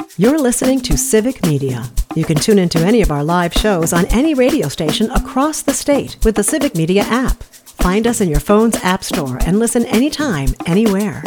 You're listening to Civic Media. You can tune into any of our live shows on any radio station across the state with the Civic Media app. Find us in your phone's app store and listen anytime, anywhere.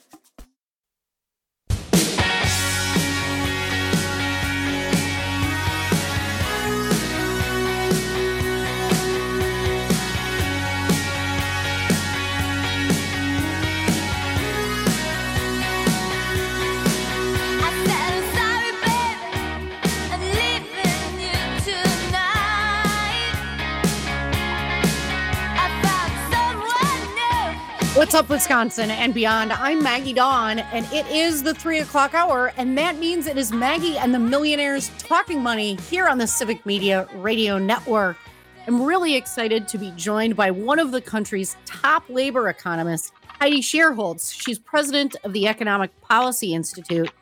What's up, Wisconsin and beyond? I'm Maggie Dawn, and it is the 3 o'clock hour, and that means it is Maggie and the Millionaires Talking Money here on the Civic Media Radio Network. I'm really excited to be joined by one of the country's top labor economists, Heidi Shierholz. She's president of the Economic Policy Institute.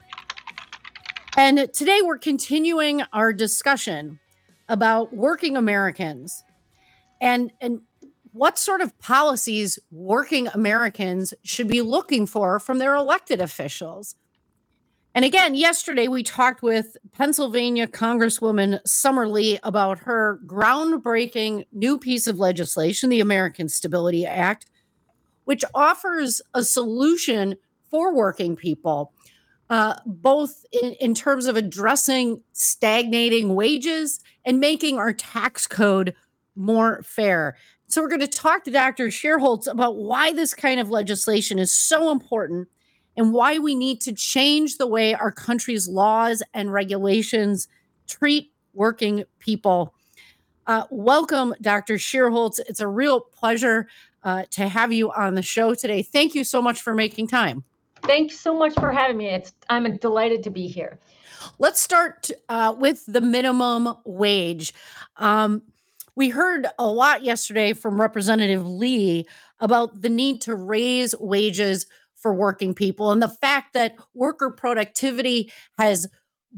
And today we're continuing our discussion about working Americans and what sort of policies working Americans should be looking for from their elected officials. And again, yesterday we talked with Pennsylvania Congresswoman Summer Lee about her groundbreaking new piece of legislation, the American Stability Act, which offers a solution for working people, both in terms of addressing stagnating wages and making our tax code more fair. So we're going to talk to Dr. Shierholz about why this kind of legislation is so important and why we need to change the way our country's laws and regulations treat working people. Welcome, Dr. Shierholz. It's a real pleasure to have you on the show today. Thank you so much for making time. Thanks so much for having me. I'm delighted to be here. Let's start with the minimum wage. We heard a lot yesterday from Representative Lee about the need to raise wages for working people and the fact that worker productivity has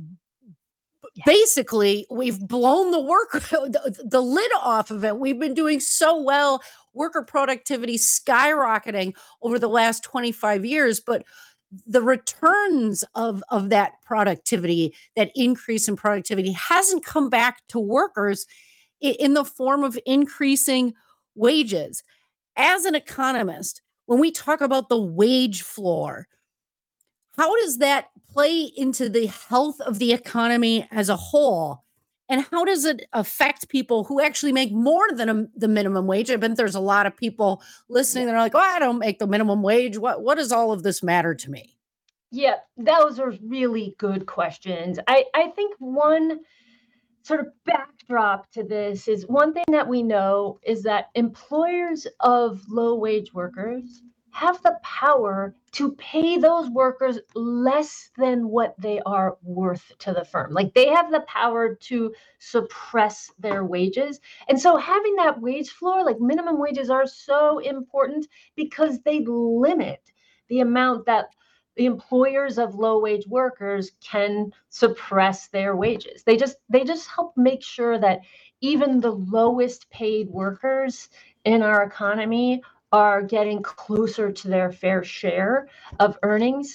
basically, we've blown the lid off of it. We've been doing so well, worker productivity skyrocketing over the last 25 years, but the returns of that productivity, that increase in productivity hasn't come back to workers in the form of increasing wages. As an economist, when we talk about the wage floor, how does that play into the health of the economy as a whole? And how does it affect people who actually make more than the minimum wage? I bet there's a lot of people listening that are like, I don't make the minimum wage. What does all of this matter to me? Yeah, those are really good questions. I think one sort of backdrop to this is one thing that we know is that employers of low wage workers have the power to pay those workers less than what they are worth to the firm. Like they have the power to suppress their wages. And so having that wage floor, like minimum wages are so important because they limit the amount that the employers of low wage workers can suppress their wages. They just help make sure that even the lowest paid workers in our economy are getting closer to their fair share of earnings.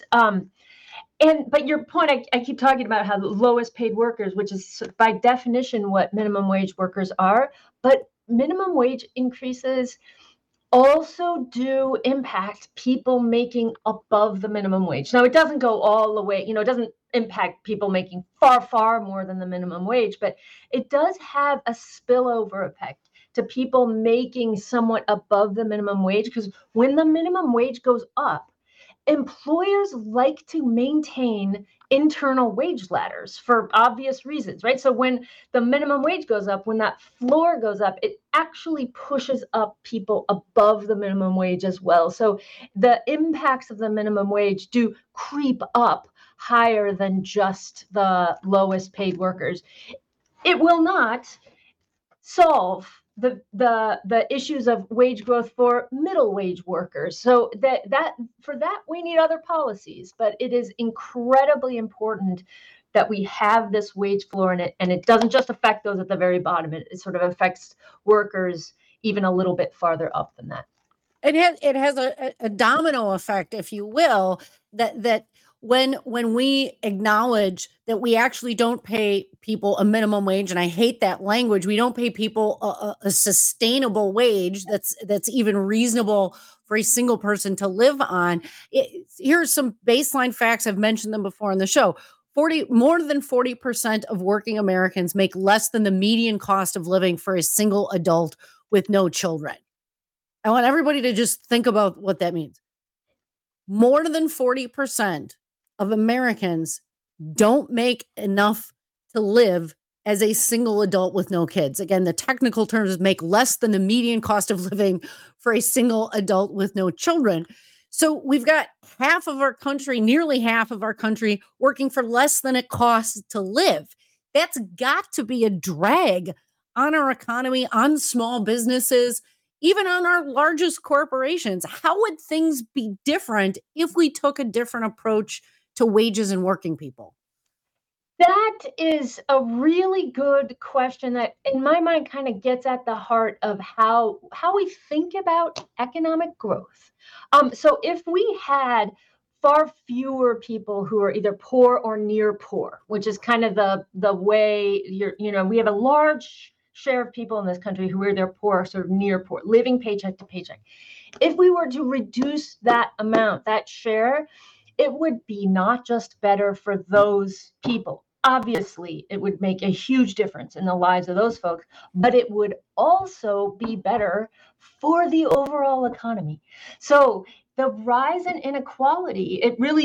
But your point, I keep talking about how the lowest paid workers, which is by definition what minimum wage workers are, but minimum wage increases also do impact people making above the minimum wage. Now, it doesn't go all the way, it doesn't impact people making far, far more than the minimum wage, but it does have a spillover effect to people making somewhat above the minimum wage, because when the minimum wage goes up, employers like to maintain internal wage ladders for obvious reasons, right? So when the minimum wage goes up, when that floor goes up, it actually pushes up people above the minimum wage as well. So the impacts of the minimum wage do creep up higher than just the lowest paid workers. It will not solve the issues of wage growth for middle wage workers. So that we need other policies, but it is incredibly important that we have this wage floor in it, and it doesn't just affect those at the very bottom. It sort of affects workers even a little bit farther up than that. It has a domino effect, if you will, that when we acknowledge that we actually don't pay people a minimum wage, and I hate that language, we don't pay people a sustainable wage that's even reasonable for a single person to live on. Here's some baseline facts. I've mentioned them before on the show. More than 40% of working Americans make less than the median cost of living for a single adult with no children. I want everybody to just think about what that means. More than 40% of Americans don't make enough to live as a single adult with no kids. Again, the technical term is make less than the median cost of living for a single adult with no children. So we've got half of our country, nearly half of our country, working for less than it costs to live. That's got to be a drag on our economy, on small businesses, even on our largest corporations. How would things be different if we took a different approach to wages and working people? That is a really good question that, in my mind, kind of gets at the heart of how we think about economic growth. So if we had far fewer people who are either poor or near poor, which is kind of the way we have a large share of people in this country who are either poor or sort of near poor, living paycheck to paycheck. If we were to reduce that amount, that share, it would be not just better for those people. Obviously, it would make a huge difference in the lives of those folks, but it would also be better for the overall economy. So the rise in inequality,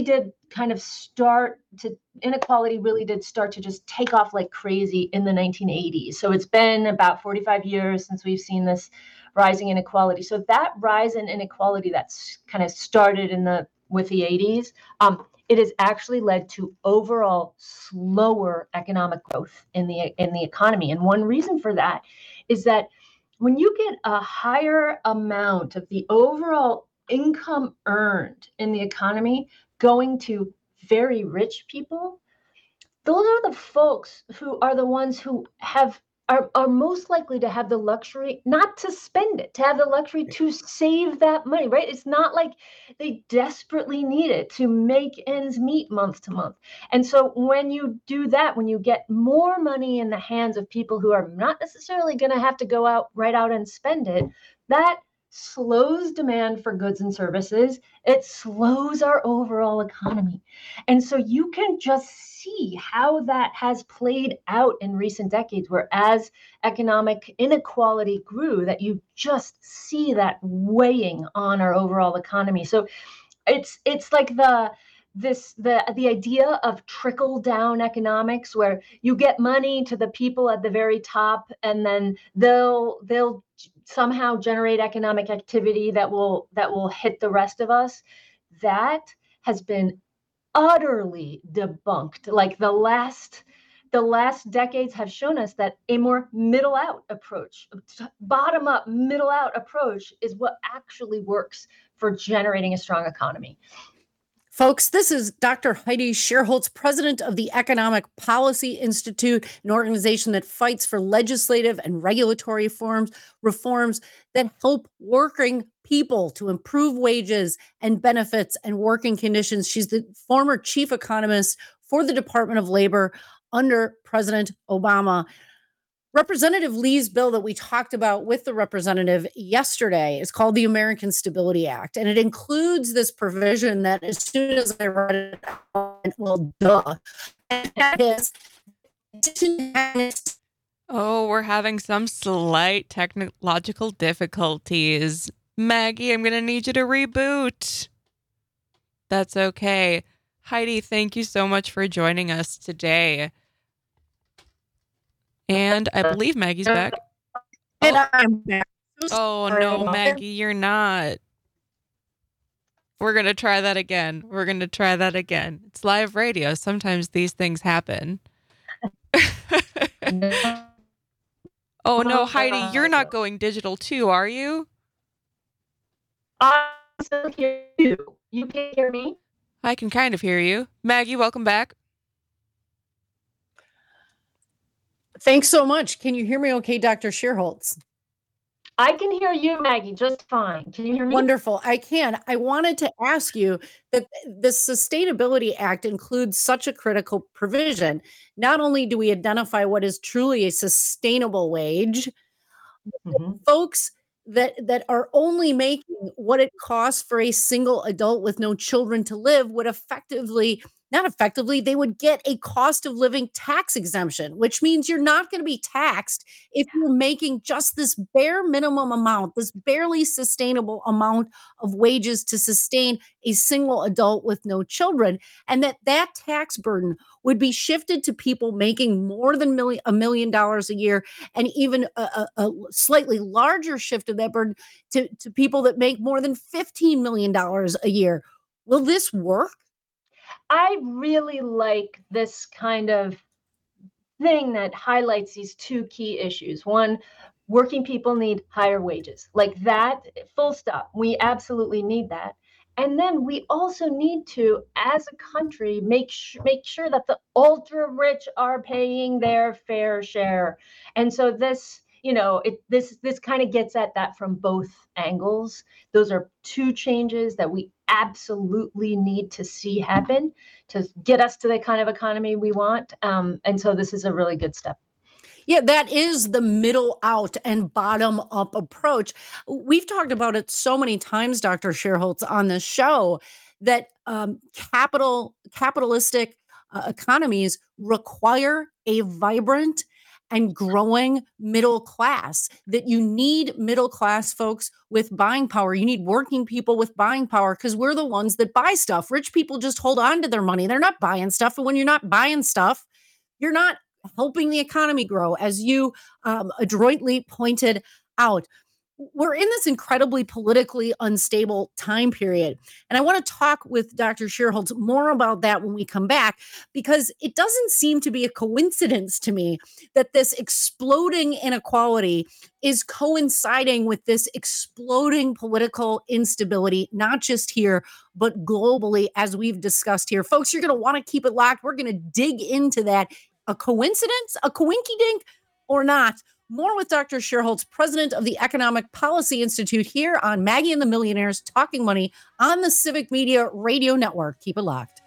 inequality really did start to just take off like crazy in the 1980s. So it's been about 45 years since we've seen this rising inequality. So that rise in inequality that's kind of started with the 80s, it has actually led to overall slower economic growth in the economy. And one reason for that is that when you get a higher amount of the overall income earned in the economy going to very rich people, those are the folks who are the ones who are most likely to have the luxury not to spend it, to have the luxury to save that money, right? It's not like they desperately need it to make ends meet month to month. And so when you do that, when you get more money in the hands of people who are not necessarily going to have to go out and spend it, that slows demand for goods and services. It slows our overall economy. And so you can just see how that has played out in recent decades, where as economic inequality grew, that you just see that weighing on our overall economy. So it's like the idea of trickle down economics, where you get money to the people at the very top, and then they'll somehow generate economic activity that will hit the rest of us. That has been utterly debunked. Like the last decades have shown us that a more middle out approach, bottom up middle out approach, is what actually works for generating a strong economy. Folks, this is Dr. Heidi Shierholz, president of the Economic Policy Institute, an organization that fights for legislative and regulatory reforms that help working people to improve wages and benefits and working conditions. She's the former chief economist for the Department of Labor under President Obama. Representative Lee's bill that we talked about with the representative yesterday is called the American Stability Act, and it includes this provision that, as soon as I read it, well, duh. And that is, we're having some slight technological difficulties. Maggie, I'm going to need you to reboot. That's okay. Heidi, thank you so much for joining us today. And I believe Maggie's back. And I'm back. Oh, no, Maggie, you're not. We're going to try that again. It's live radio. Sometimes these things happen. Oh, no, Heidi, you're not going digital too, are you? I still hear you. You can hear me? I can kind of hear you. Maggie, welcome back. Thanks so much. Can you hear me okay, Dr. Shierholz? I can hear you, Maggie, just fine. Can you hear me? Wonderful. I can. I wanted to ask you that the Sustainability Act includes such a critical provision. Not only do we identify what is truly a sustainable wage, Mhm. folks that are only making what it costs for a single adult with no children to live would effectively not effectively, they would get a cost of living tax exemption, which means you're not going to be taxed if you're making just this bare minimum amount, this barely sustainable amount of wages to sustain a single adult with no children. And that tax burden would be shifted to people making more than $1 million a year, and even a slightly larger shift of that burden to people that make more than $15 million a year. Will this work? I really like this kind of thing that highlights these two key issues. One, working people need higher wages. Like that, full stop. We absolutely need that. And then we also need to, as a country, make sure that the ultra rich are paying their fair share. And so this, this kind of gets at that from both angles. Those are two changes that we absolutely need to see happen to get us to the kind of economy we want. And so this is a really good step. Yeah, that is the middle out and bottom up approach. We've talked about it so many times, Dr. Sherholtz, on this show that capitalistic economies require a vibrant and growing middle class, that you need middle class folks with buying power. You need working people with buying power because we're the ones that buy stuff. Rich people just hold on to their money. They're not buying stuff. And when you're not buying stuff, you're not helping the economy grow, as you adroitly pointed out. We're in this incredibly politically unstable time period. And I want to talk with Dr. Sherholtz more about that when we come back, because it doesn't seem to be a coincidence to me that this exploding inequality is coinciding with this exploding political instability, not just here, but globally, as we've discussed here. Folks, you're going to want to keep it locked. We're going to dig into that. A coincidence, a coinky dink, or not? More with Dr. Sherholtz, president of the Economic Policy Institute, here on Maggie and the Millionaires Talking Money on the Civic Media Radio Network. Keep it locked.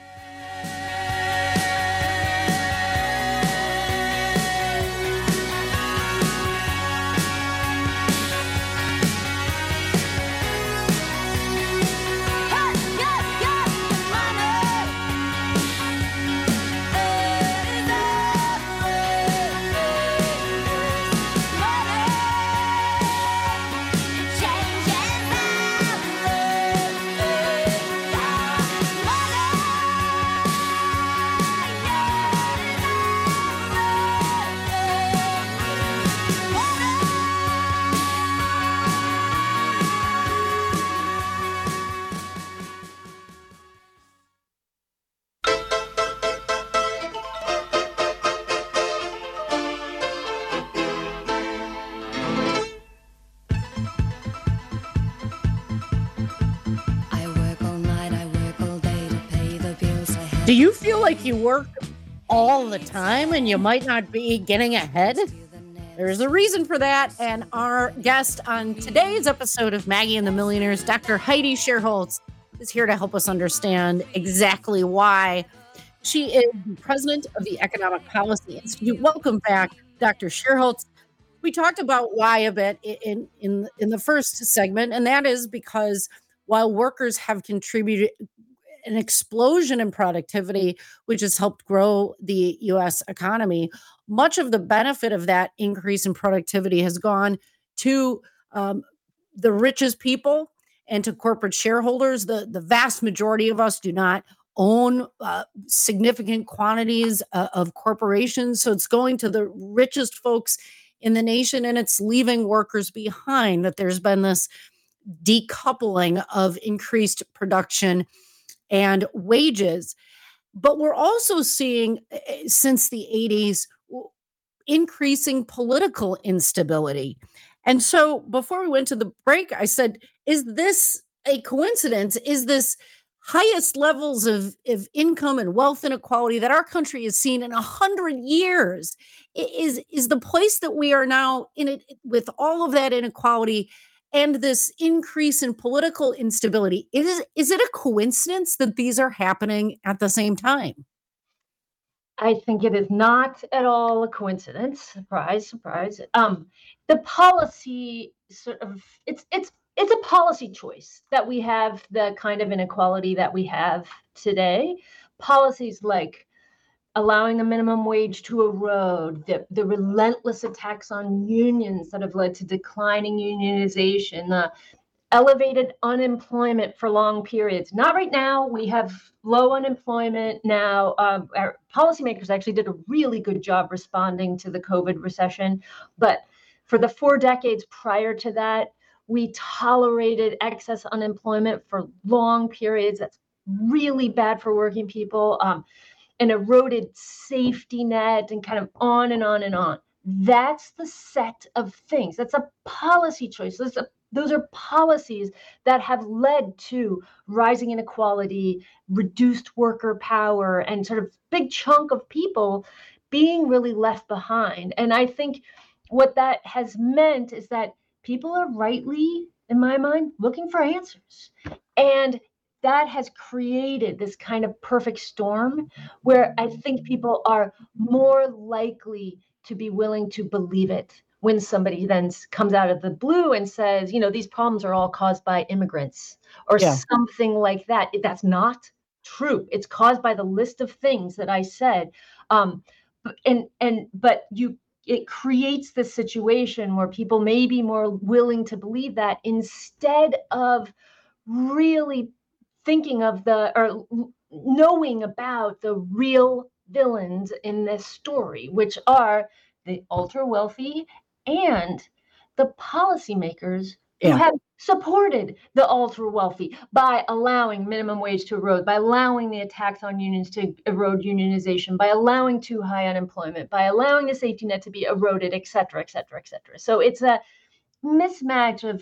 Do you feel like you work all the time and you might not be getting ahead? There's a reason for that. And our guest on today's episode of Maggie and the Millionaires, Dr. Heidi Sherholtz, is here to help us understand exactly why. She is the president of the Economic Policy Institute. Welcome back, Dr. Sherholtz. We talked about why a bit in the first segment, and that is because while workers have contributed an explosion in productivity, which has helped grow the U.S. economy, much of the benefit of that increase in productivity has gone to the richest people and to corporate shareholders. The vast majority of us do not own significant quantities of corporations. So it's going to the richest folks in the nation, and it's leaving workers behind. That there's been this decoupling of increased production and wages. But we're also seeing, since the 80s, increasing political instability. And so before we went to the break, I said, is this a coincidence? Is this highest levels of income and wealth inequality that our country has seen in 100 years. Is the place that we are now in it with all of that inequality and this increase in political instability. Is it a coincidence that these are happening at the same time? I think it is not at all a coincidence. Surprise, surprise. The policy sort of it's a policy choice that we have the kind of inequality that we have today. Policies like allowing the minimum wage to erode, the relentless attacks on unions that have led to declining unionization, the elevated unemployment for long periods. Not right now. We have low unemployment now. Our policymakers actually did a really good job responding to the COVID recession. But for the 4 decades prior to that, we tolerated excess unemployment for long periods. That's really bad for working people. An eroded safety net and kind of on and on and on. That's the set of things. That's a policy choice. Those are policies that have led to rising inequality, reduced worker power, and sort of big chunk of people being really left behind. And I think what that has meant is that people are rightly, in my mind, looking for answers. And that has created this kind of perfect storm where I think people are more likely to be willing to believe it when somebody then comes out of the blue and says, these problems are all caused by immigrants or something like that. That's not true. It's caused by the list of things that I said. It creates this situation where people may be more willing to believe that instead of really thinking of or knowing about the real villains in this story, which are the ultra wealthy and the policymakers who have supported the ultra wealthy by allowing minimum wage to erode, by allowing the attacks on unions to erode unionization, by allowing too high unemployment, by allowing the safety net to be eroded, et cetera, et cetera, et cetera. So it's a mismatch of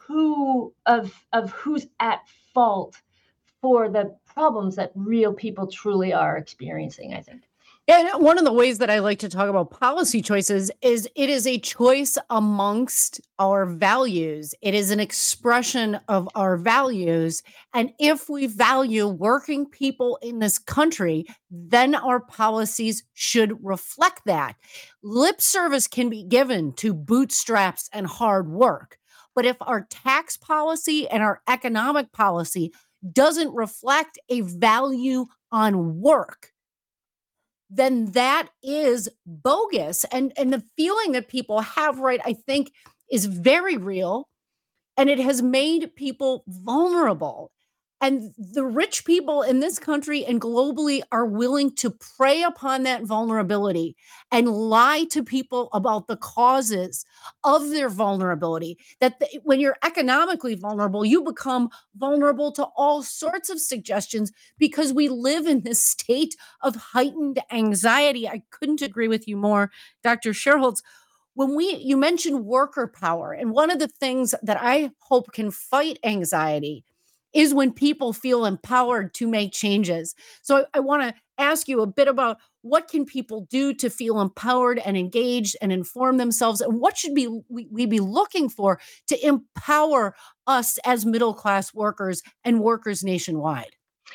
who's at fault for the problems that real people truly are experiencing, I think. And one of the ways that I like to talk about policy choices is it is a choice amongst our values. It is an expression of our values. And if we value working people in this country, then our policies should reflect that. Lip service can be given to bootstraps and hard work. But if our tax policy and our economic policy doesn't reflect a value on work, then that is bogus. And the feeling that people have, right, I think is very real. And it has made people vulnerable. And the rich people in this country and globally are willing to prey upon that vulnerability and lie to people about the causes of their vulnerability. When you're economically vulnerable, you become vulnerable to all sorts of suggestions because we live in this state of heightened anxiety. I couldn't agree with you more, Dr. Sherholtz. You mentioned worker power, and one of the things that I hope can fight anxiety is when people feel empowered to make changes. So I want to ask you a bit about what can people do to feel empowered and engaged and inform themselves, and what should we be looking for to empower us as middle-class workers and workers nationwide?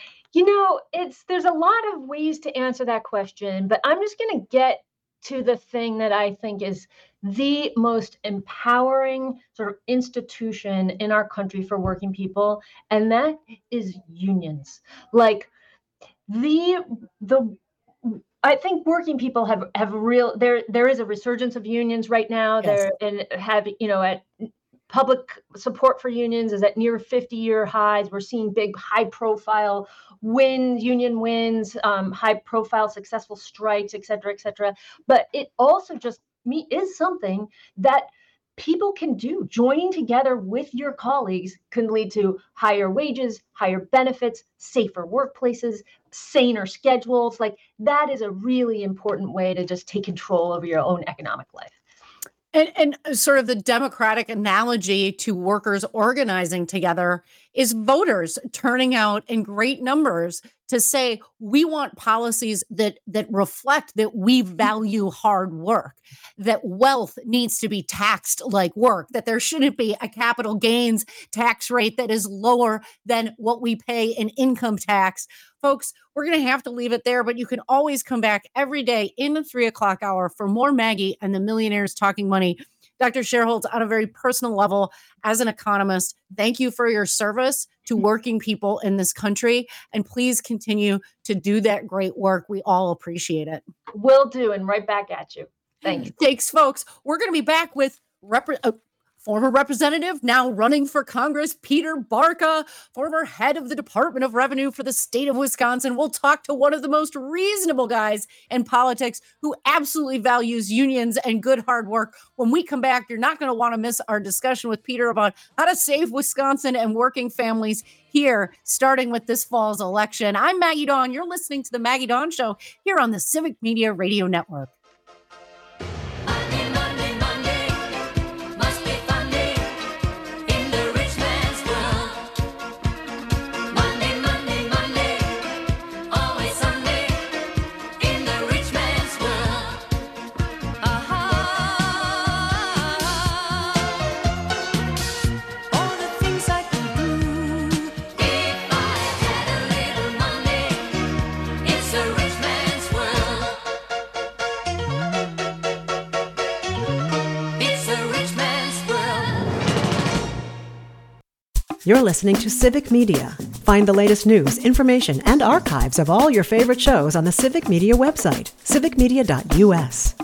There's a lot of ways to answer that question, but I'm just going to get to the thing that I think is the most empowering sort of institution in our country for working people, and that is unions. Like I think working people have there is a resurgence of unions right now. Yes. At public support for unions is at near 50-year highs. We're seeing big, high-profile union wins, high-profile successful strikes, et cetera, et cetera. But it also is something that people can do. Joining together with your colleagues can lead to higher wages, higher benefits, safer workplaces, saner schedules. Like that is a really important way to just take control over your own economic life. And sort of the democratic analogy to workers organizing together is voters turning out in great numbers to say we want policies that reflect that we value hard work, that wealth needs to be taxed like work, that there shouldn't be a capital gains tax rate that is lower than what we pay in income tax. Folks, we're going to have to leave it there, but you can always come back every day in the 3 o'clock hour for more Maggie and the Millionaires Talking Money. Dr. Sherholtz, on a very personal level, as an economist, thank you for your service to working people in this country. And please continue to do that great work. We all appreciate it. Will do, and right back at you. Thanks. Thanks, folks. We're going to be back with former representative, now running for Congress, Peter Barca, former head of the Department of Revenue for the state of Wisconsin. We'll talk to one of the most reasonable guys in politics who absolutely values unions and good hard work. When we come back, you're not going to want to miss our discussion with Peter about how to save Wisconsin and working families here, starting with this fall's election. I'm Maggie Dawn. You're listening to The Maggie Dawn Show here on the Civic Media Radio Network. You're listening to Civic Media. Find the latest news, information, and archives of all your favorite shows on the Civic Media website, civicmedia.us.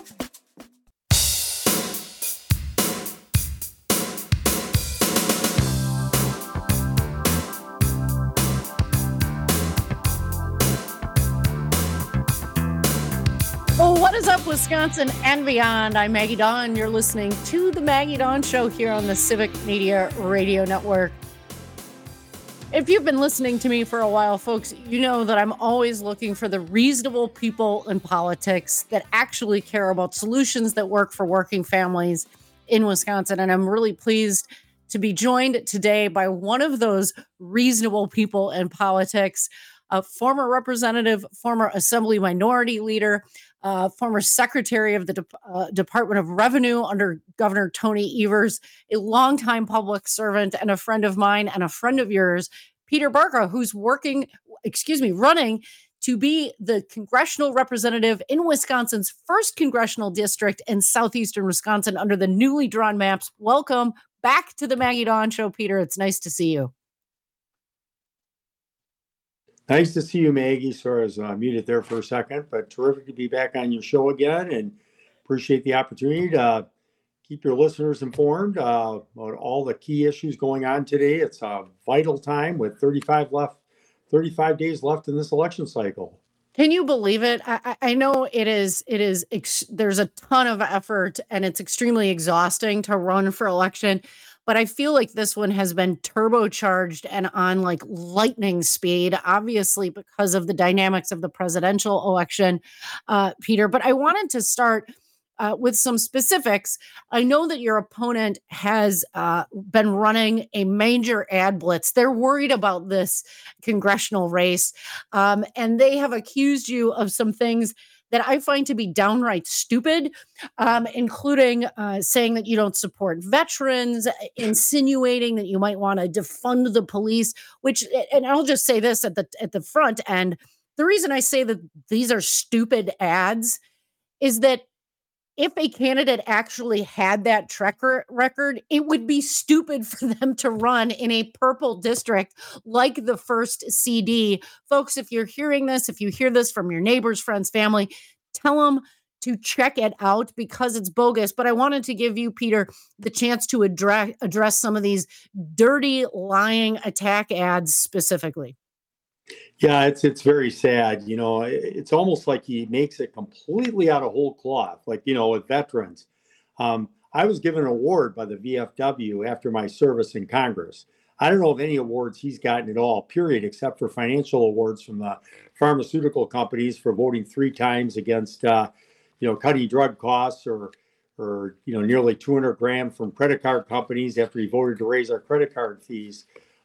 Well, what is up, Wisconsin and beyond? I'm Maggie Dawn. You're listening to The Maggie Dawn Show here on the Civic Media Radio Network. If you've been listening to me for a while, folks, you know that I'm always looking for the reasonable people in politics that actually care about solutions that work for working families in Wisconsin. And I'm really pleased to be joined today by one of those reasonable people in politics, a former representative, former Assembly Minority Leader, former Secretary of the Department of Revenue under Governor Tony Evers, a longtime public servant and a friend of mine and a friend of yours, Peter Barca, who's running to be the congressional representative in Wisconsin's first congressional district in southeastern Wisconsin under the newly drawn maps. Welcome back to the Maggie Dawn Show, Peter. It's nice to see you. Nice to see you, Maggie. Sorry, I was muted there for a second, but terrific to be back on your show again, and appreciate the opportunity to keep your listeners informed about all the key issues going on today. It's a vital time with 35 days left in this election cycle. Can you believe it? I know it is. There's a ton of effort, and it's extremely exhausting to run for election. But I feel like this one has been turbocharged and on like lightning speed, obviously because of the dynamics of the presidential election, Peter. But I wanted to start with some specifics. I know that your opponent has been running a major ad blitz. They're worried about this congressional race, and they have accused you of some things that I find to be downright stupid, including saying that you don't support veterans, insinuating that you might want to defund the police, which, and I'll just say this at the front end, the reason I say that these are stupid ads is that if a candidate actually had that track record, it would be stupid for them to run in a purple district like the first CD. Folks, if you're hearing this, if you hear this from your neighbors, friends, family, tell them to check it out because it's bogus. But I wanted to give you, Peter, the chance to address some of these dirty, lying attack ads specifically. Yeah, it's very sad. You know, it's almost like he makes it completely out of whole cloth, like, you know, with veterans. I was given an award by the VFW after my service in Congress. I don't know of any awards he's gotten at all, period, except for financial awards from the pharmaceutical companies for voting 3 times against, cutting drug costs or nearly 200 grand from credit card companies after he voted to raise our credit card fees.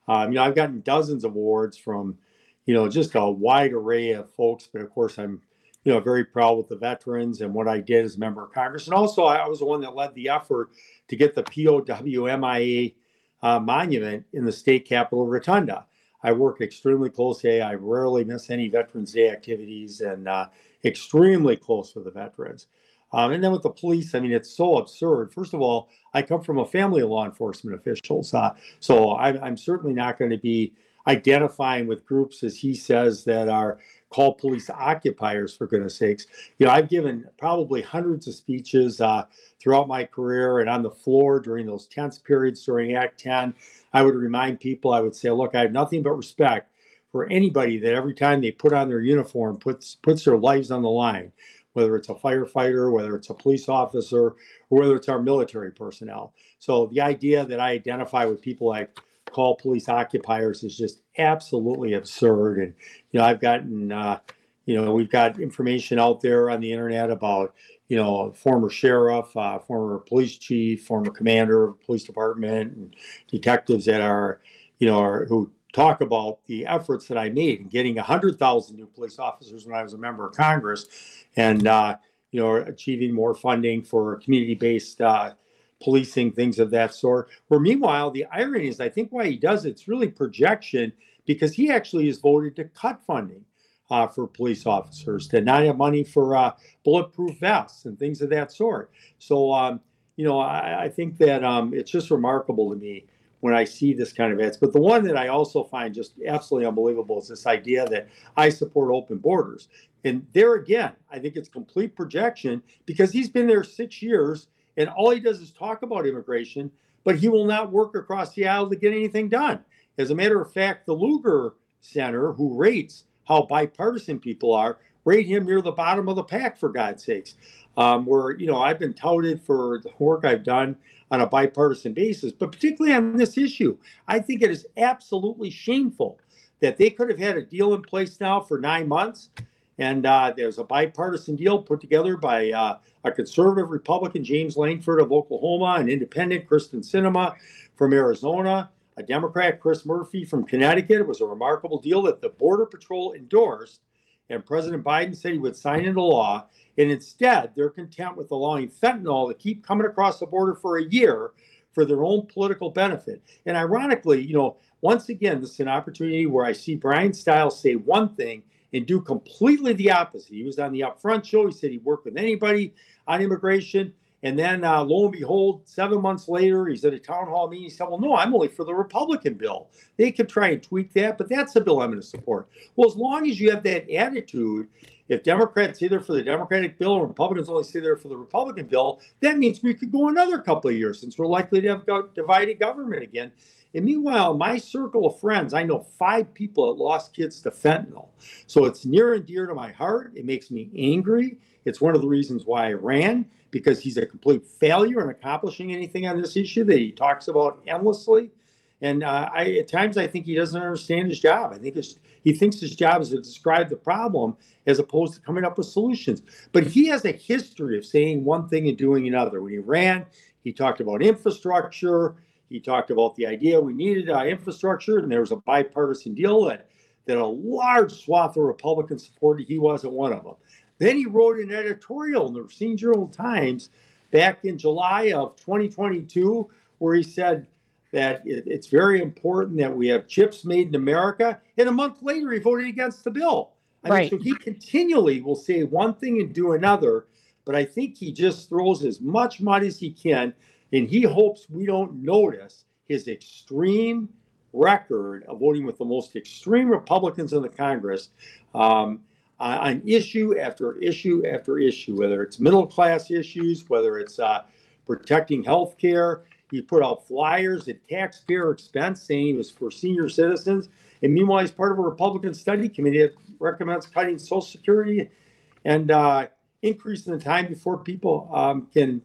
I've gotten dozens of awards from, just a wide array of folks. But of course, I'm, very proud with the veterans and what I did as a member of Congress. And also, I was the one that led the effort to get the POW-MIA monument in the state capitol rotunda. I work extremely closely. I rarely miss any Veterans Day activities, and extremely close with the veterans. And then with the police, it's so absurd. First of all, I come from a family of law enforcement officials. So I'm certainly not going to be identifying with groups, as he says, that are called police occupiers, for goodness sakes. I've given probably hundreds of speeches throughout my career, and on the floor during those tense periods during Act 10, I would remind people, I would say, look, I have nothing but respect for anybody that every time they put on their uniform puts their lives on the line, whether it's a firefighter, whether it's a police officer, or whether it's our military personnel. So the idea that I identify with people I call police occupiers is just absolutely absurd. And, I've gotten, we've got information out there on the internet about, former sheriff, former police chief, former commander of the police department, and detectives that are, who talk about the efforts that I made in getting 100,000 new police officers when I was a member of Congress, and achieving more funding for community-based policing, things of that sort. Where meanwhile, the irony is, I think why he does it's really projection, because he actually has voted to cut funding for police officers, to not have money for bulletproof vests and things of that sort. So, I think that it's just remarkable to me when I see this kind of ads. But the one that I also find just absolutely unbelievable is this idea that I support open borders. And there again, I think it's complete projection, because he's been there 6 years and all he does is talk about immigration, but he will not work across the aisle to get anything done. As a matter of fact, the Lugar Center, who rates how bipartisan people are, rate him near the bottom of the pack, for God's sakes. Where, I've been touted for the work I've done on a bipartisan basis, but particularly on this issue, I think it is absolutely shameful that they could have had a deal in place now for 9 months. And there's a bipartisan deal put together by a conservative Republican, James Lankford of Oklahoma, an independent, Kristen Sinema from Arizona, a Democrat, Chris Murphy from Connecticut. It was a remarkable deal that the Border Patrol endorsed, and President Biden said he would sign into law. And instead, they're content with allowing fentanyl to keep coming across the border for a year for their own political benefit. And ironically, once again, this is an opportunity where I see Brian Stiles say one thing and do completely the opposite. He was on the Upfront show. He said he'd work with anybody on immigration. And then lo and behold, 7 months later, he's at a town hall meeting. He said, well, no, I'm only for the Republican bill. They could try and tweak that, but that's the bill I'm going to support. Well, as long as you have that attitude, if Democrats say they're for the Democratic bill and Republicans only say they're for the Republican bill, that means we could go another couple of years, since we're likely to have divided government again. And meanwhile, my circle of friends, I know 5 people that lost kids to fentanyl. So it's near and dear to my heart. It makes me angry. It's one of the reasons why I ran, because he's a complete failure in accomplishing anything on this issue that he talks about endlessly. And at times I think he doesn't understand his job. I think he thinks his job is to describe the problem as opposed to coming up with solutions. But he has a history of saying one thing and doing another. When he ran, he talked about infrastructure. He talked about the idea we needed infrastructure, and there was a bipartisan deal that a large swath of Republicans supported. He wasn't one of them. Then he wrote an editorial in the Racine Journal-Times back in July of 2022, where he said that it's very important that we have chips made in America. And a month later, he voted against the bill. So he continually will say one thing and do another, but I think he just throws as much mud as he can, and he hopes we don't notice his extreme record of voting with the most extreme Republicans in the Congress on issue after issue after issue, whether it's middle-class issues, whether it's protecting health care. He put out flyers at taxpayer expense saying he was for senior citizens. And meanwhile, he's part of a Republican study committee that recommends cutting Social Security and increasing the time before people can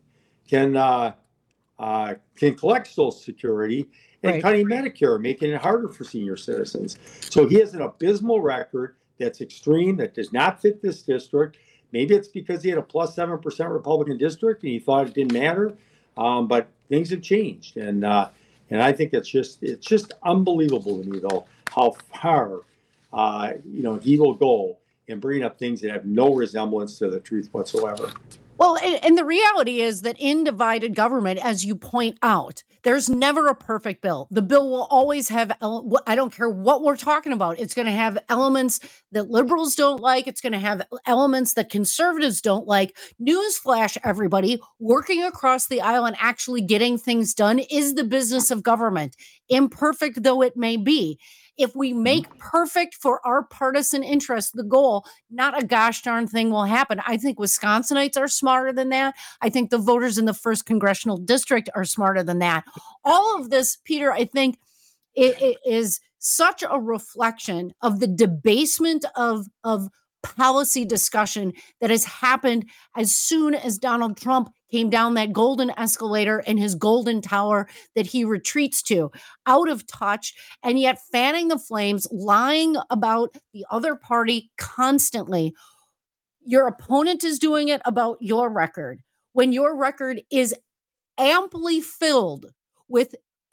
collect Social Security, and cutting Medicare, making it harder for senior citizens. So he has an abysmal record that's extreme, that does not fit this district. Maybe it's because he had a plus 7% Republican district and he thought it didn't matter, but things have changed. And And I think it's just unbelievable to me, though, how far, he will go in bringing up things that have no resemblance to the truth whatsoever. Well, and the reality is that in divided government, as you point out, there's never a perfect bill. The bill will always have, I don't care what we're talking about, it's going to have elements that liberals don't like. It's going to have elements that conservatives don't like. Newsflash, everybody, working across the aisle and actually getting things done is the business of government, imperfect though it may be. If we make perfect for our partisan interest the goal, not a gosh darn thing will happen. I think Wisconsinites are smarter than that. I think the voters in the 1st Congressional District are smarter than that. All of this, Peter, I think it is such a reflection of the debasement of policy discussion that has happened as soon as Donald Trump came down that golden escalator in his golden tower that he retreats to, out of touch, and yet fanning the flames, lying about the other party constantly. Your opponent is doing it about your record, when your record is amply filled with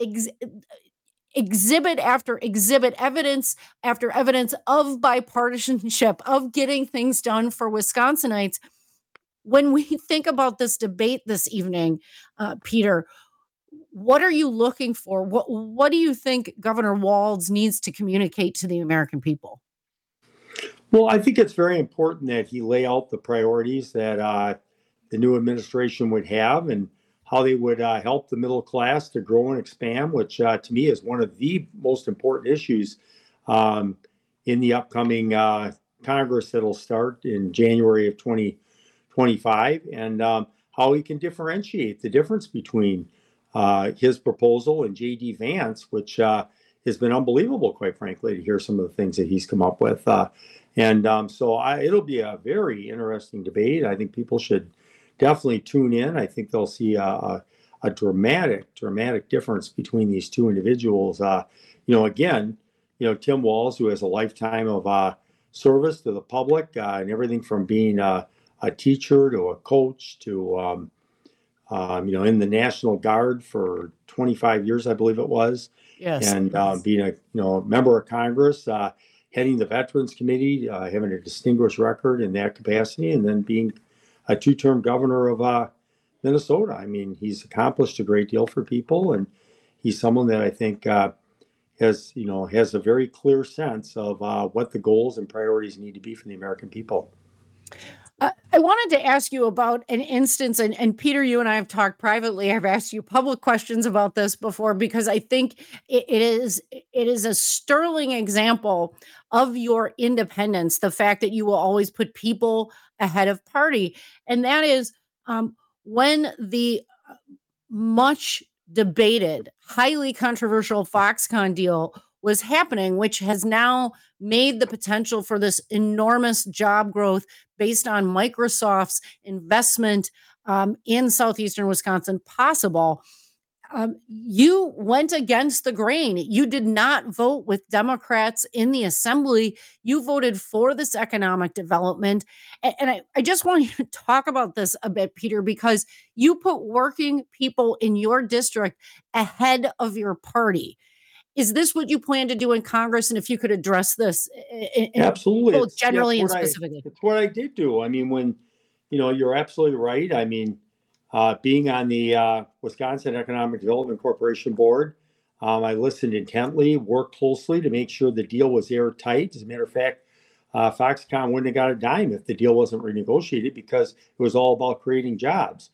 exhibit after exhibit, evidence after evidence of bipartisanship, of getting things done for Wisconsinites. When we think about this debate this evening, Peter, what are you looking for? What do you think Governor Walz needs to communicate to the American people? Well, I think it's very important that he lay out the priorities that the new administration would have and how they would help the middle class to grow and expand, which to me is one of the most important issues in the upcoming Congress that'll start in January of 2025, and how he can differentiate the difference between his proposal and J.D. Vance, which has been unbelievable, quite frankly, to hear some of the things that he's come up with. So it'll be a very interesting debate. I think people should definitely tune in. I think they'll see a dramatic difference between these two individuals. Again, Tim Walz, who has a lifetime of service to the public and everything from being a teacher to a coach to, in the National Guard for 25 years, I believe it was. Yes. And being a member of Congress, heading the Veterans Committee, having a distinguished record in that capacity, and then being a 2-term governor of Minnesota. I mean, he's accomplished a great deal for people, and he's someone that I think has a very clear sense of what the goals and priorities need to be for the American people. I wanted to ask you about an instance, and Peter, you and I have talked privately. I've asked you public questions about this before because I think it is a sterling example of your independence, the fact that you will always put people ahead of party. And that is when the much debated, highly controversial Foxconn deal was happening, which has now made the potential for this enormous job growth based on Microsoft's investment in southeastern Wisconsin possible. You went against the grain. You did not vote with Democrats in the assembly. You voted for this economic development. And I just want you to talk about this a bit, Peter, because you put working people in your district ahead of your party. Is this what you plan to do in Congress? And if you could address this Absolutely, both generally and specifically. It's what I did do. I mean, when, you're absolutely right. I mean, being on the Wisconsin Economic Development Corporation board, I listened intently, worked closely to make sure the deal was airtight. As a matter of fact, Foxconn wouldn't have got a dime if the deal wasn't renegotiated because it was all about creating jobs.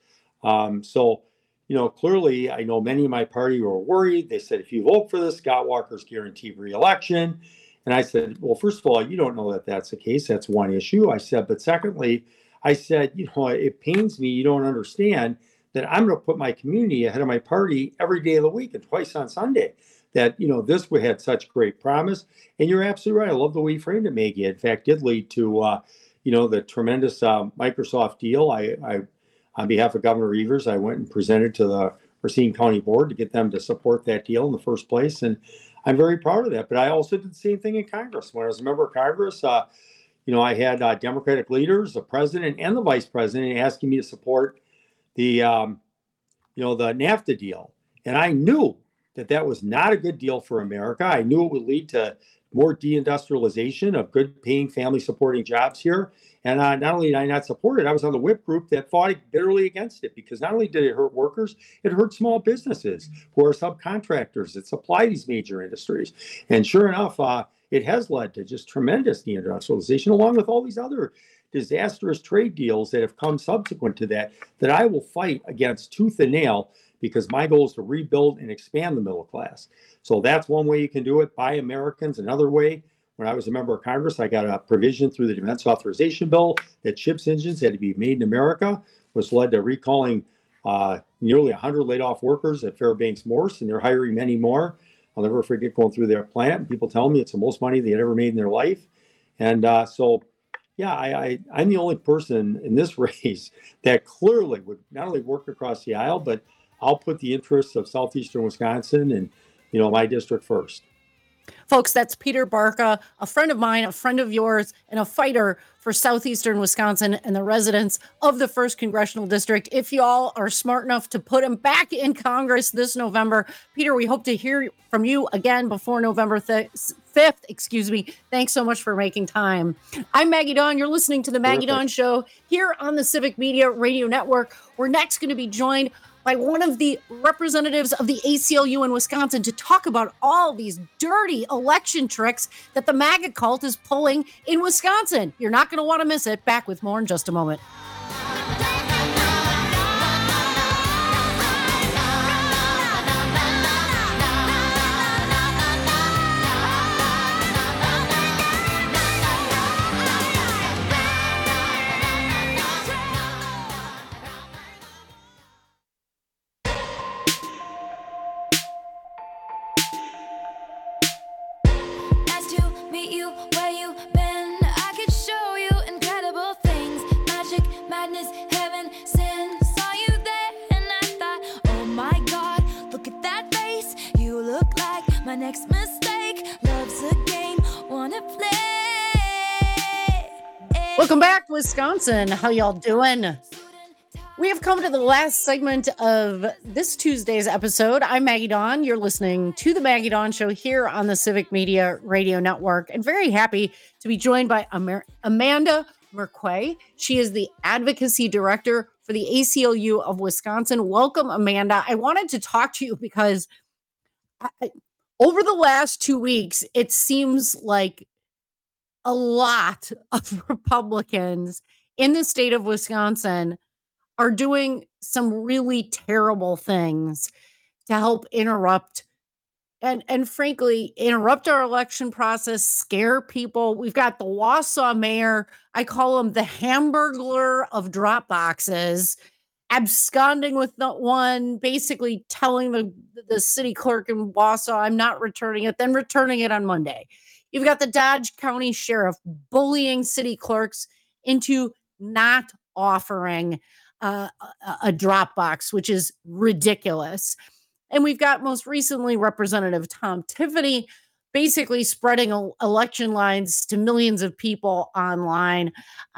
Clearly, I know many of my party were worried. They said, if you vote for this, Scott Walker's guaranteed re-election. And I said, well, first of all, you don't know that that's the case. That's one issue. I said, but secondly, I said, it pains me. You don't understand that I'm going to put my community ahead of my party every day of the week and twice on Sunday. That, this had such great promise. And you're absolutely right. I love the way you framed it, Maggie. In fact, did lead to, the tremendous Microsoft deal. I on behalf of Governor Evers, I went and presented to the Racine County Board to get them to support that deal in the first place. And I'm very proud of that. But I also did the same thing in Congress. When I was a member of Congress, I had Democratic leaders, the president and the vice president, asking me to support the NAFTA deal. And I knew that was not a good deal for America. I knew it would lead to more deindustrialization of good paying family supporting jobs here. And not only did I not support it, I was on the whip group that fought bitterly against it, because not only did it hurt workers, it hurt small businesses who are subcontractors that supply these major industries. And sure enough, it has led to just tremendous deindustrialization, along with all these other disastrous trade deals that have come subsequent to that I will fight against tooth and nail, because my goal is to rebuild and expand the middle class. So that's one way you can do it. Buy Americans. Another way, when I was a member of Congress, I got a provision through the Defense Authorization Bill that ships engines had to be made in America, which led to recalling nearly 100 laid off workers at Fairbanks Morse, and they're hiring many more. I'll never forget going through their plant and people telling me it's the most money they had ever made in their life. And I'm the only person in this race that clearly would not only work across the aisle, but I'll put the interests of southeastern Wisconsin and my district first. Folks, that's Peter Barca, a friend of mine, a friend of yours, and a fighter for southeastern Wisconsin and the residents of the 1st Congressional District. If y'all are smart enough to put him back in Congress this November, Peter, we hope to hear from you again before November 5th. Thanks so much for making time. I'm Maggie Dawn. You're listening to The Maggie Dawn Show here on the Civic Media Radio Network. We're next going to be joined by one of the representatives of the ACLU in Wisconsin to talk about all these dirty election tricks that the MAGA cult is pulling in Wisconsin. You're not going to want to miss it. Back with more in just a moment. My next mistake, love's a game, wanna play. Welcome back, Wisconsin. How y'all doing? We have come to the last segment of this Tuesday's episode. I'm Maggie Dawn. You're listening to The Maggie Dawn Show here on the Civic Media Radio Network, and very happy to be joined by Amanda Merquay. She is the Advocacy Director for the ACLU of Wisconsin. Welcome, Amanda. I wanted to talk to you because over the last 2 weeks, it seems like a lot of Republicans in the state of Wisconsin are doing some really terrible things to help interrupt and frankly, interrupt our election process, scare people. We've got the Wausau mayor, I call him the Hamburglar of drop boxes, absconding with one, basically telling the city clerk in Wausau, I'm not returning it, then returning it on Monday. You've got the Dodge County Sheriff bullying city clerks into not offering a drop box, which is ridiculous. And we've got most recently Representative Tom Tiffany basically spreading election lines to millions of people online.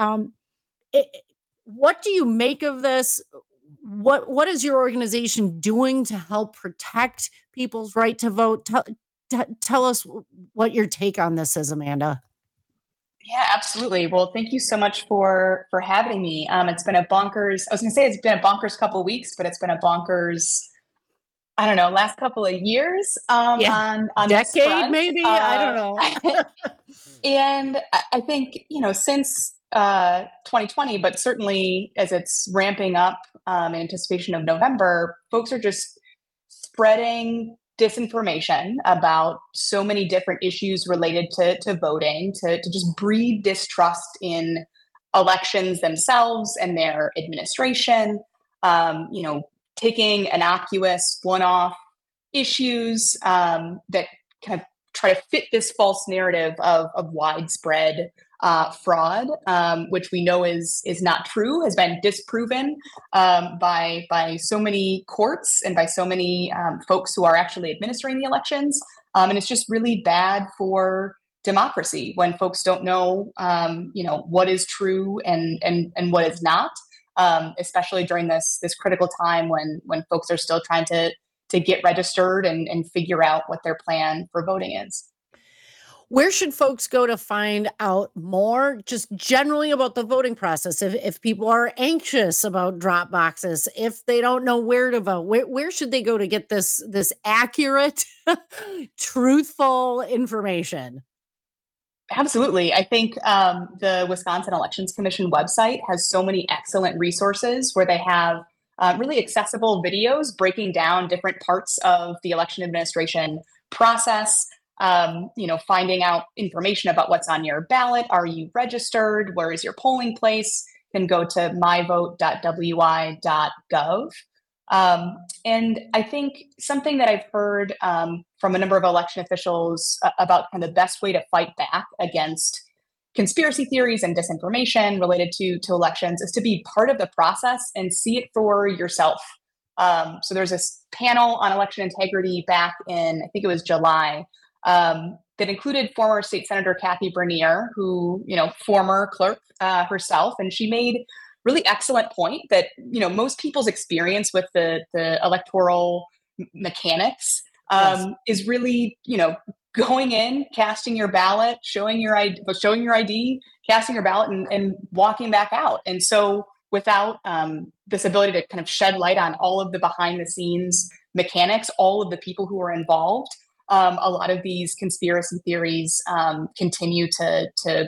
What do you make of this? What is your organization doing to help protect people's right to vote? Tell us what your take on this is, Amanda. Yeah, absolutely. Well, thank you so much for having me. It's been a bonkers, I was going to say it's been a bonkers couple of weeks, but it's been a bonkers, I don't know, last couple of years on decade, maybe. I don't know. And I think, since 2020, but certainly as it's ramping up in anticipation of November, folks are just spreading disinformation about so many different issues related to voting, to just breed distrust in elections themselves and their administration, taking innocuous one-off issues that kind of try to fit this false narrative of widespread fraud, which we know is not true, has been disproven by so many courts and by so many folks who are actually administering the elections. And it's just really bad for democracy when folks don't know, what is true and what is not, especially during this critical time when folks are still trying to get registered and figure out what their plan for voting is. Where should folks go to find out more, just generally about the voting process? If people are anxious about drop boxes, if they don't know where to vote, where should they go to get this accurate, truthful information? Absolutely. I think the Wisconsin Elections Commission website has so many excellent resources where they have really accessible videos breaking down different parts of the election administration process. Finding out information about what's on your ballot. Are you registered? Where is your polling place? You can go to myvote.wi.gov. And I think something that I've heard from a number of election officials about kind of the best way to fight back against conspiracy theories and disinformation related to elections is to be part of the process and see it for yourself. So there's this panel on election integrity back in, I think it was July, that included former State Senator Kathy Bernier, who, former clerk herself, and she made really excellent point that, most people's experience with the electoral mechanics is really, going in, casting your ballot, showing your ID, casting your ballot, and walking back out. And so without this ability to kind of shed light on all of the behind the scenes mechanics, all of the people who are involved, a lot of these conspiracy theories continue to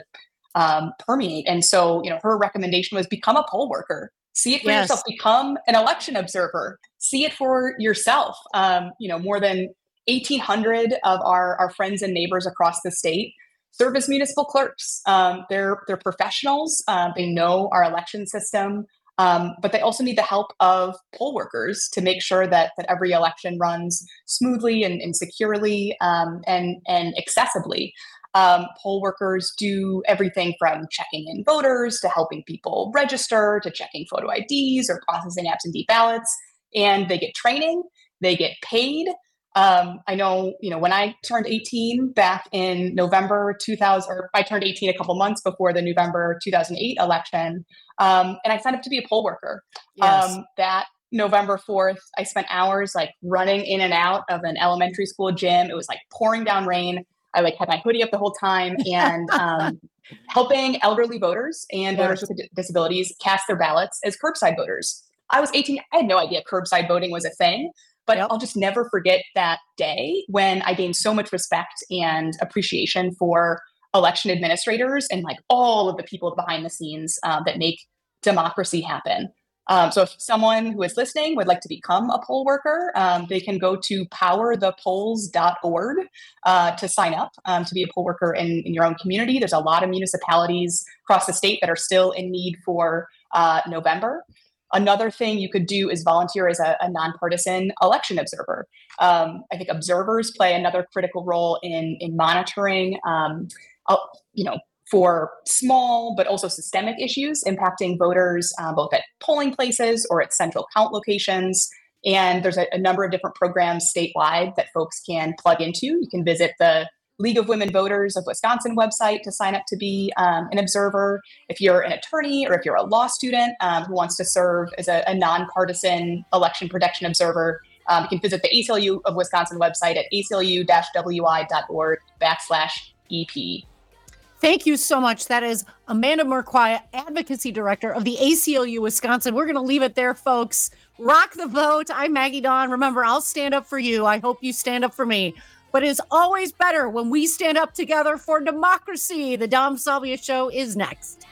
permeate. And so, her recommendation was become a poll worker, see it for yourself, become an election observer, see it for yourself. More than 1,800 of our friends and neighbors across the state serve as municipal clerks. They're professionals. They know our election system. But they also need the help of poll workers to make sure that every election runs smoothly and securely and accessibly. Poll workers do everything from checking in voters to helping people register to checking photo IDs or processing absentee ballots. And they get training, they get paid. I know, when I turned 18 back in November 2000, or I turned 18 a couple months before the November 2008 election, and I signed up to be a poll worker. Yes. That November 4th, I spent hours running in and out of an elementary school gym. It was pouring down rain. I had my hoodie up the whole time and helping elderly voters and voters with disabilities cast their ballots as curbside voters. I was 18. I had no idea curbside voting was a thing. But I'll just never forget that day when I gained so much respect and appreciation for election administrators and all of the people behind the scenes that make democracy happen. So if someone who is listening would like to become a poll worker, they can go to powerthepolls.org to sign up to be a poll worker in your own community. There's a lot of municipalities across the state that are still in need for November. Another thing you could do is volunteer as a nonpartisan election observer. I think observers play another critical role in monitoring, for small but also systemic issues impacting voters, both at polling places or at central count locations. And there's a number of different programs statewide that folks can plug into. You can visit the League of Women Voters of Wisconsin website to sign up to be an observer. If you're an attorney or if you're a law student who wants to serve as a nonpartisan election protection observer, you can visit the ACLU of Wisconsin website at aclu-wi.org/EP. Thank you so much. That is Amanda Marquardt, Advocacy Director of the ACLU Wisconsin. We're going to leave it there, folks. Rock the vote. I'm Maggie Dawn. Remember, I'll stand up for you. I hope you stand up for me. But it's always better when we stand up together for democracy. The Dom Salvia Show is next.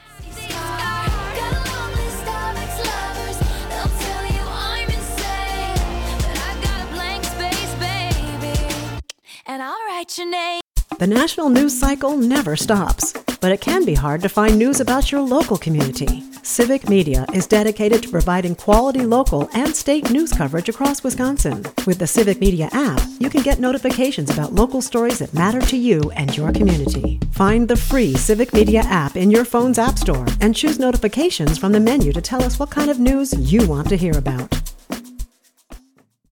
And I'll write your name. The national news cycle never stops, but it can be hard to find news about your local community. Civic Media is dedicated to providing quality local and state news coverage across Wisconsin. With the Civic Media app, you can get notifications about local stories that matter to you and your community. Find the free Civic Media app in your phone's app store and choose notifications from the menu to tell us what kind of news you want to hear about.